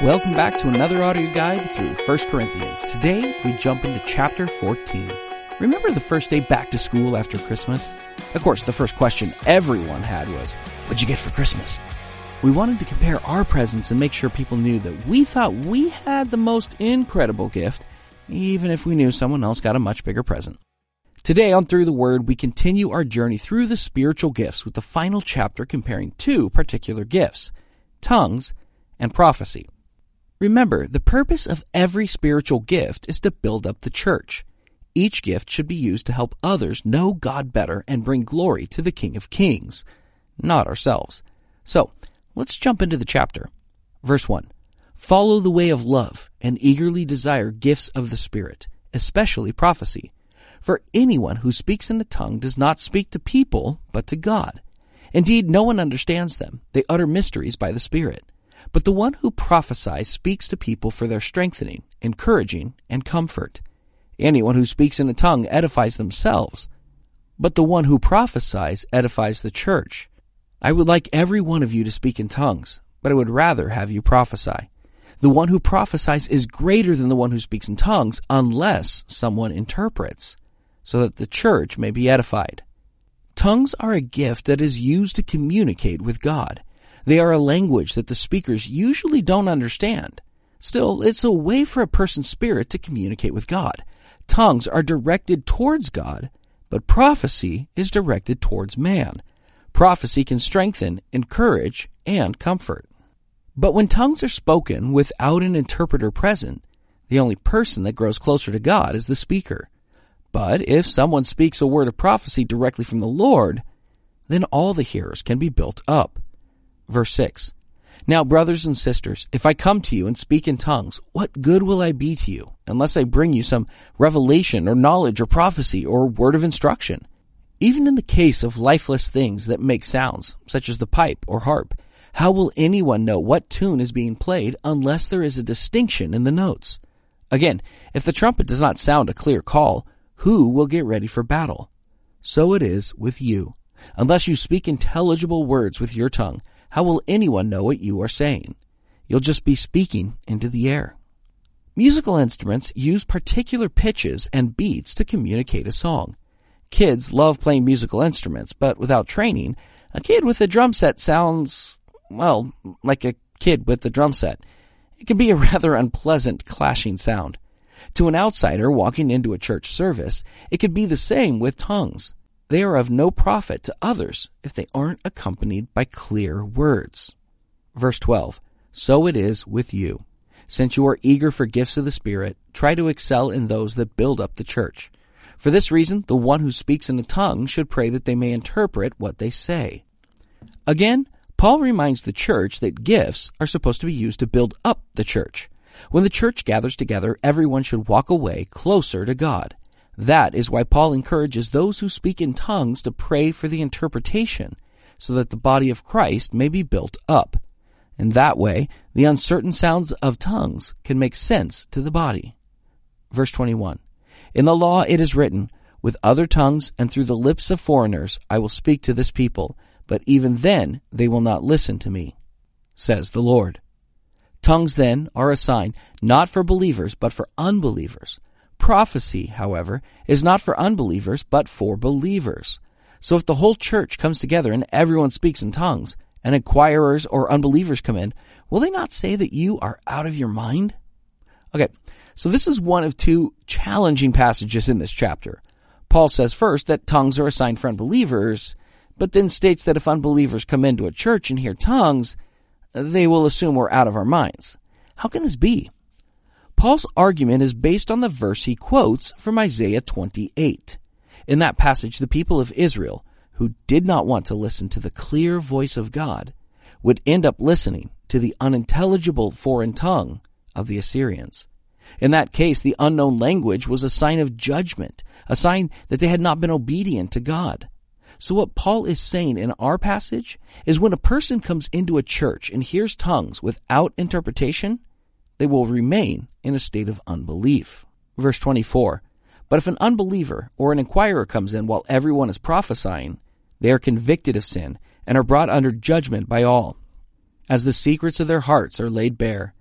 Welcome back to another audio guide through 1 Corinthians. Today, we jump into chapter 14. Remember the first day back to school after Christmas? Of course, the first question everyone had was, "What'd you get for Christmas?" We wanted to compare our presents and make sure people knew that we thought we had the most incredible gift, even if we knew someone else got a much bigger present. Today on Through the Word, we continue our journey through the spiritual gifts with the final chapter comparing two particular gifts, tongues and prophecy. Remember, the purpose of every spiritual gift is to build up the church. Each gift should be used to help others know God better and bring glory to the King of Kings, not ourselves. So, let's jump into the chapter. Verse 1. Follow the way of love and eagerly desire gifts of the Spirit, especially prophecy. For anyone who speaks in a tongue does not speak to people, but to God. Indeed, no one understands them. They utter mysteries by the Spirit. But the one who prophesies speaks to people for their strengthening, encouraging, and comfort. Anyone who speaks in a tongue edifies themselves. But the one who prophesies edifies the church. I would like every one of you to speak in tongues, but I would rather have you prophesy. The one who prophesies is greater than the one who speaks in tongues unless someone interprets, so that the church may be edified. Tongues are a gift that is used to communicate with God. They are a language that the speakers usually don't understand. Still, it's a way for a person's spirit to communicate with God. Tongues are directed towards God, but prophecy is directed towards man. Prophecy can strengthen, encourage, and comfort. But when tongues are spoken without an interpreter present, the only person that grows closer to God is the speaker. But if someone speaks a word of prophecy directly from the Lord, then all the hearers can be built up. Verse 6. Now, brothers and sisters, if I come to you and speak in tongues, what good will I be to you, unless I bring you some revelation or knowledge or prophecy or word of instruction? Even in the case of lifeless things that make sounds, such as the pipe or harp, how will anyone know what tune is being played unless there is a distinction in the notes? Again, if the trumpet does not sound a clear call, who will get ready for battle? So it is with you. Unless you speak intelligible words with your tongue, how will anyone know what you are saying? You'll just be speaking into the air. Musical instruments use particular pitches and beats to communicate a song. Kids love playing musical instruments, but without training, a kid with a drum set sounds, well, like a kid with a drum set. It can be a rather unpleasant clashing sound. To an outsider walking into a church service, it could be the same with tongues. They are of no profit to others if they aren't accompanied by clear words. Verse 12. So it is with you. Since you are eager for gifts of the Spirit, try to excel in those that build up the church. For this reason, the one who speaks in a tongue should pray that they may interpret what they say. Again, Paul reminds the church that gifts are supposed to be used to build up the church. When the church gathers together, everyone should walk away closer to God. That is why Paul encourages those who speak in tongues to pray for the interpretation, so that the body of Christ may be built up. In that way, the uncertain sounds of tongues can make sense to the body. Verse 21. In the law it is written, with other tongues and through the lips of foreigners I will speak to this people, but even then they will not listen to me, says the Lord. Tongues then are a sign not for believers but for unbelievers. Prophecy, however, is not for unbelievers, but for believers. So if the whole church comes together and everyone speaks in tongues, and inquirers or unbelievers come in, will they not say that you are out of your mind? Okay, so this is one of two challenging passages in this chapter. Paul says first that tongues are a sign for unbelievers, but then states that if unbelievers come into a church and hear tongues, they will assume we're out of our minds. How can this be? Paul's argument is based on the verse he quotes from Isaiah 28. In that passage, the people of Israel, who did not want to listen to the clear voice of God, would end up listening to the unintelligible foreign tongue of the Assyrians. In that case, the unknown language was a sign of judgment, a sign that they had not been obedient to God. So what Paul is saying in our passage is when a person comes into a church and hears tongues without interpretation, they will remain in a state of unbelief. Verse 24, but if an unbeliever or an inquirer comes in while everyone is prophesying, they are convicted of sin and are brought under judgment by all. As the secrets of their hearts are laid bare,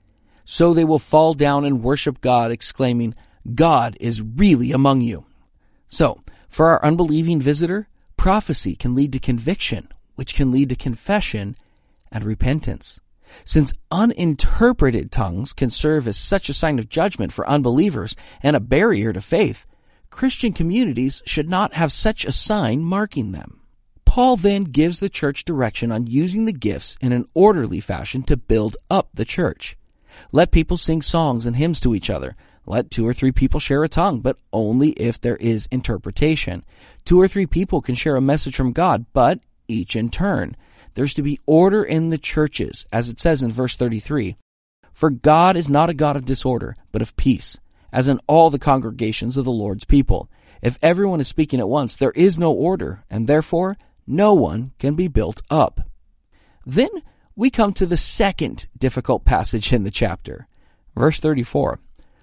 So they will fall down and worship God, exclaiming, God is really among you. So, for our unbelieving visitor, prophecy can lead to conviction, which can lead to confession and repentance. Since uninterpreted tongues can serve as such a sign of judgment for unbelievers and a barrier to faith, Christian communities should not have such a sign marking them. Paul then gives the church direction on using the gifts in an orderly fashion to build up the church. Let people sing songs and hymns to each other. Let 2 or 3 people share a tongue, but only if there is interpretation. 2 or 3 people can share a message from God, but each in turn. There's to be order in the churches, as it says in verse 33. For God is not a God of disorder, but of peace, as in all the congregations of the Lord's people. If everyone is speaking at once, there is no order, and therefore no one can be built up. Then we come to the second difficult passage in the chapter. Verse 34.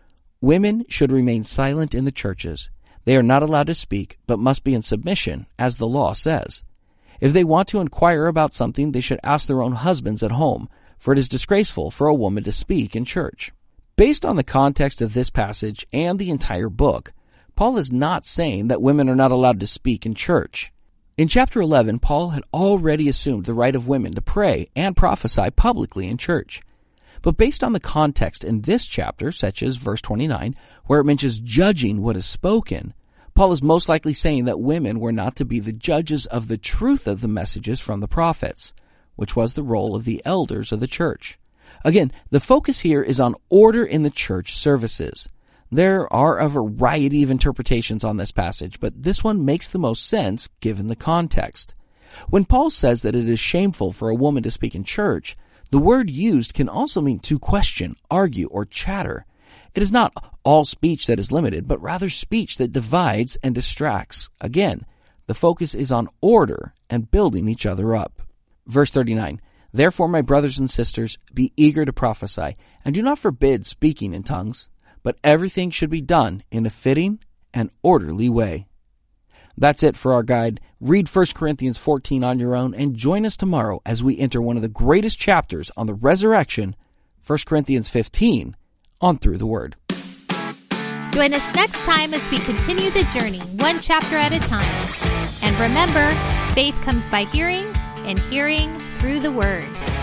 Women should remain silent in the churches. They are not allowed to speak, but must be in submission, as the law says. If they want to inquire about something, they should ask their own husbands at home, for it is disgraceful for a woman to speak in church. Based on the context of this passage and the entire book, Paul is not saying that women are not allowed to speak in church. In chapter 11, Paul had already assumed the right of women to pray and prophesy publicly in church. But based on the context in this chapter, such as verse 29, where it mentions judging what is spoken, Paul is most likely saying that women were not to be the judges of the truth of the messages from the prophets, which was the role of the elders of the church. Again, the focus here is on order in the church services. There are a variety of interpretations on this passage, but this one makes the most sense given the context. When Paul says that it is shameful for a woman to speak in church, the word used can also mean to question, argue, or chatter. It is not all speech that is limited, but rather speech that divides and distracts. Again, the focus is on order and building each other up. Verse 39, Therefore, my brothers and sisters, be eager to prophesy, and do not forbid speaking in tongues, but everything should be done in a fitting and orderly way. That's it for our guide. Read 1 Corinthians 14 on your own and join us tomorrow as we enter one of the greatest chapters on the resurrection, 1 Corinthians 15, on Through the Word. Join us next time as we continue the journey, one chapter at a time. And remember, faith comes by hearing, and hearing through the Word.